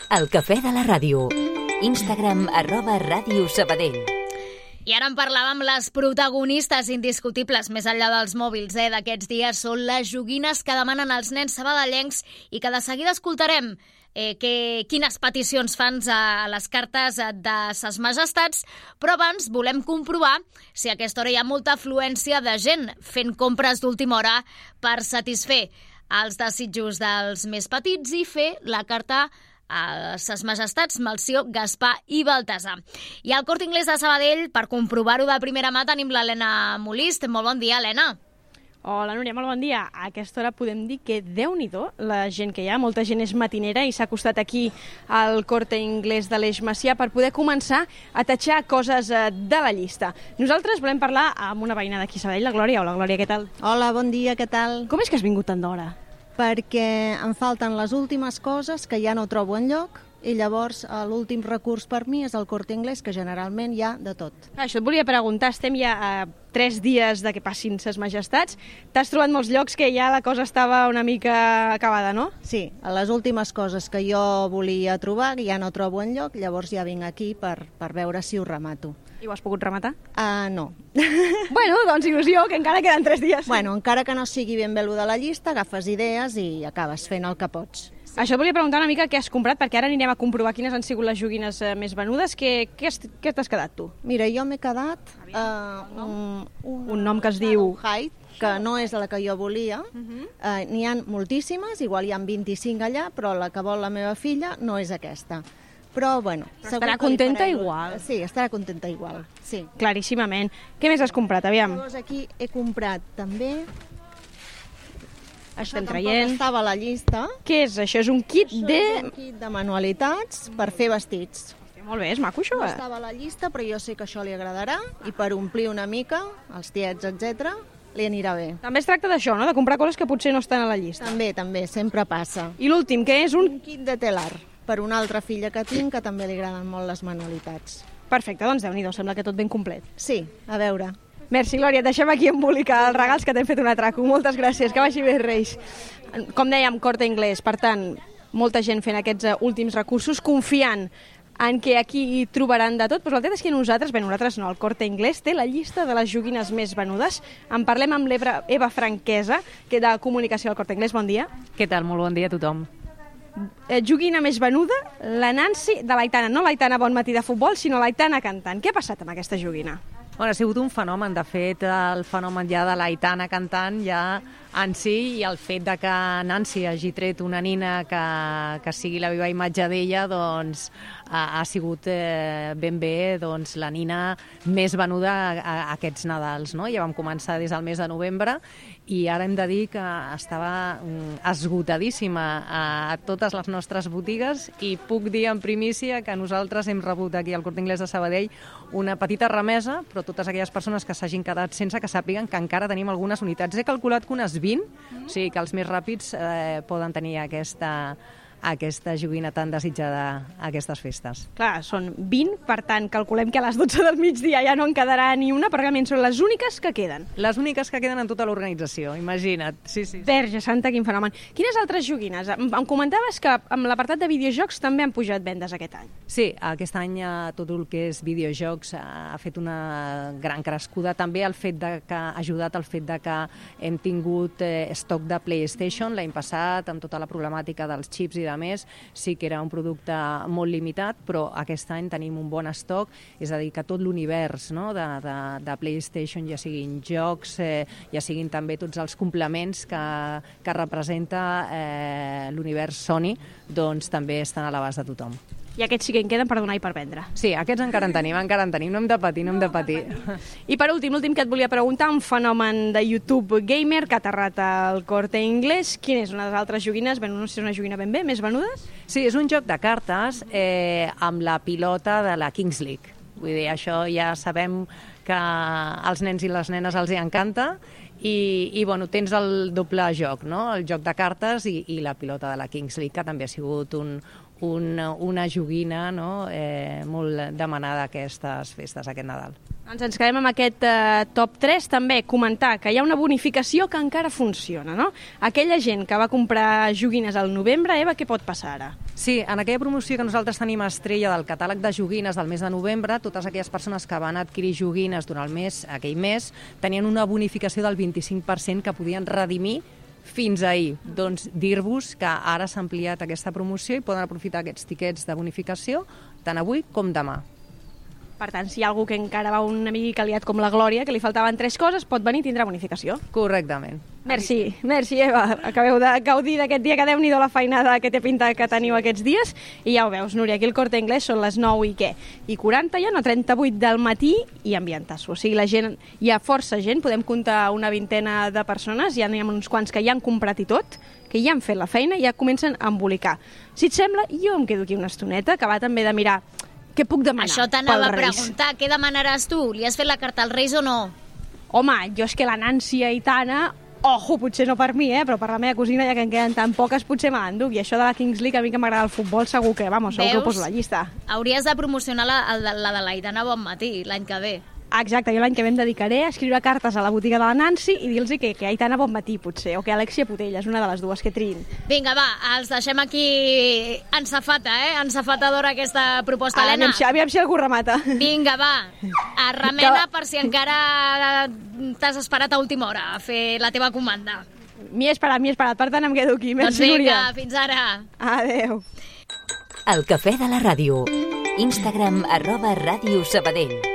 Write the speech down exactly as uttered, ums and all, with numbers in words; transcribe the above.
El cafè de la ràdio. Instagram arroba Ràdio Sabadell. I ara en parlàvem, les protagonistes indiscutibles, més enllà dels mòbils eh, d'aquests dies, són les joguines que demanen els nens sabadellencs i que de seguida escoltarem eh, que, quines peticions fan a les cartes de ses majestats, però abans volem comprovar si a aquesta hora hi ha molta afluència de gent fent compres d'última hora per satisfer els desitjos dels més petits i fer la carta a ses majestats Melcior, Gaspar i Baltasar. I al Corte Inglés de Sabadell, per comprovar-ho de primera mà, tenim l'Helena Molist. Molt bon dia, Helena. Hola, Núria, molt bon dia. A aquesta hora podem dir que, Déu-n'hi-do, la gent que hi ha, molta gent és matinera i s'ha acostat aquí al Corte Inglés de l'Eix Macià per poder començar a tatxar coses de la llista. Nosaltres volem parlar amb una veïna d'aquí Sabadell, la Glòria. Hola, Glòria, què tal? Hola, bon dia, què tal? Com és que has vingut tant d'hora? Perquè em falten les últimes coses que ja no trobo enlloc i llavors l'últim recurs per mi és el Corte Inglés, que generalment hi ha de tot. Ah, això et volia preguntar, estem ja a tres dies de que passin ses majestats. T'has trobat molts llocs que ja la cosa estava una mica acabada, no? Sí, les últimes coses que jo volia trobar ja no trobo enlloc, llavors ja vinc aquí per, per veure si ho remato. I ho has pogut rematar? Uh, no. Bueno, doncs il·lusió, que encara queden tres dies. Bueno, encara que no sigui ben bé de la llista, agafes idees i acabes fent el que pots. Sí. Això et volia preguntar una mica què has comprat, perquè ara anirem a comprovar quines han sigut les joguines eh, més venudes. Què, què, has, què t'has quedat tu? Mira, jo m'he quedat uh, un, un, un nom que es diu Hyde, que no és la que jo volia. Uh-huh. uh, N'hi ha moltíssimes, igual hi ha vint-i-cinc allà, però la que vol la meva filla no és aquesta. Però, bueno... Però estarà contenta igual. Sí, estarà contenta igual, sí. Claríssimament. Què més has comprat, aviam? Llavors aquí he comprat també... Estem això traient. Estava a la llista. Què és això? És un kit això de... és un kit de manualitats per fer vestits. Molt bé, és maco això. No estava a la llista, però jo sé que això li agradarà i per omplir una mica, els tiets, etcètera, li anirà bé. També es tracta d'això, no? De comprar coses que potser no estan a la llista. També, també, sempre passa. I l'últim, que és un... Un kit de telar, per una altra filla que tinc, que també li agraden molt les manualitats. Perfecte, doncs Déu-n'hi-do, sembla que tot ben complet. Sí, a veure. Merci, Glòria. Deixem aquí embolicar els regals que t'hem fet un atraco. Moltes gràcies, que vagi bé, Reis. Com dèiem, Corte Inglés, per tant, molta gent fent aquests últims recursos, confiant en què aquí hi trobaran de tot, però la veritat és que nosaltres, bé, nosaltres no, el Corte Inglés té la llista de les joguines més venudes. En parlem amb l'Eva Eva Franquesa, que de comunicació al Corte Inglés. Bon dia. Què tal? Molt bon dia a tothom. Eh, joguina més venuda, la Nancy de l'Aitana. No l'Aitana Bon Matí de futbol, sinó l'Aitana cantant. Què ha passat amb aquesta joguina? Bueno, ha sigut un fenomen. De fet, el fenomen ja de l'Aitana cantant ja en si, i el fet de que Nancy hagi tret una nina que, que sigui la viva imatge d'ella, doncs ha, ha sigut eh, ben bé doncs, la nina més venuda a, a aquests Nadals, no? Ja vam començar des del mes de novembre i ara hem de dir que estava esgotadíssima a, a totes les nostres botigues, i puc dir en primícia que nosaltres hem rebut aquí al Corte Inglés de Sabadell una petita remesa, però totes aquelles persones que s'hagin quedat sense, que sàpiguen que encara tenim algunes unitats. He calculat que unes vint, mm. o sigui que els més ràpids eh, poden tenir aquesta, aquesta joguina tan desitjada a aquestes festes. Clar, són vint, per tant, calculem que a les dotze del migdia ja no en quedarà ni una, perquè realment són les úniques que queden. Les úniques que queden en tota l'organització, imagina't. Sí, sí, sí. Verge Santa, quin fenomen. Quines altres joguines? Em, em comentaves que amb l'apartat de videojocs també han pujat vendes aquest any. Sí, aquest any tot el que és videojocs ha fet una gran crescuda. També el fet de que ha ajudat el fet de que hem tingut eh, estoc de PlayStation l'any passat, amb tota la problemàtica dels xips i de més, sí que era un producte molt limitat, però aquest any tenim un bon estoc, és a dir, que tot l'univers, no, de, de, de PlayStation, ja siguin jocs, eh, ja siguin també tots els complements que, que representa eh, l'univers Sony, doncs també estan a l'abast de tothom. I aquests sí que en queden per donar i per vendre. Sí, aquests encara en tenim, encara en tenim, no hem de patir, no hem de patir. I per últim, l'últim que et volia preguntar, un fenomen de YouTube gamer que ha aterrat al Corte Inglés. Quina és una de les altres joguines? Bé, no sé si és una joguina ben bé, més venudes? Sí, és un joc de cartes eh, amb la pilota de la Kings League. Vull dir, això ja sabem que als nens i les nenes els hi encanta, i, i bueno, tens el doble joc, no? El joc de cartes i, i la pilota de la Kings League, que també ha sigut un, un, una joguina, no? eh, molt demanada aquestes festes, aquest Nadal. Doncs ens quedem amb aquest eh, top tres, també comentar que hi ha una bonificació que encara funciona, no? Aquella gent que va comprar joguines al novembre, Eva, què pot passar ara? Sí, en aquella promoció que nosaltres tenim estrella del catàleg de joguines del mes de novembre, totes aquelles persones que van adquirir joguines durant el mes, aquell mes, tenien una bonificació del vint-i-cinc per cent que podien redimir fins ahir. Doncs dir-vos que ara s'ha ampliat aquesta promoció i poden aprofitar aquests tiquets de bonificació tant avui com demà. Per tant, si hi ha algú que encara va una mica liat com la Glòria, que li faltaven tres coses, pot venir i tindrà bonificació. Correctament. Merci, merci, Eva. Acabeu de gaudir d'aquest dia, que Déu-n'hi-do la feinada que té pinta que teniu aquests dies. I ja ho veus, Núria, aquí el Corte Inglés són les nou i què? I quaranta ja, no, trenta-vuit del matí i ambientasso. O sigui, la gent, hi ha força gent, podem comptar una vintena de persones, ja n'hi ha uns quants que ja han comprat i tot, que ja han fet la feina i ja comencen a embolicar. Si et sembla, jo em quedo aquí una estoneta, que va també de mirar què puc demanar. Això t'anava a preguntar, què demanaràs tu? Li has fet la carta als Reis o no? Home, jo és que la Nancy Aitana, ojo, potser no per mi, eh, però per la meva cosina, ja que en queden tan poques, potser me l'enduc. I això de la Kings League, a mi que m'agrada el futbol, segur que, vamos, segur que ho poso a la llista. Hauries de promocionar la, la, la de l'Aitana Bonmatí l'any que ve. Exacte, jo l'any que ve em dedicaré a escriure cartes a la botiga de la Nancy i dir-los que, que Aitana Bonmatí, potser, o que Alexia Putella, és una de les dues que triïn. Vinga, va, els deixem aquí en safata, eh? En safatadora aquesta proposta, Ah, Helena. aviam, si, aviam si algú remata. Vinga, va, a remena Que- per si encara t'has esperat a última hora a fer la teva comanda. M'hi he esperat, m'hi he esperat, per tant em quedo aquí. Doncs Merci, vinga, Núria. fins ara. Adéu. El cafè de la ràdio. Instagram arroba Ràdio Sabadell.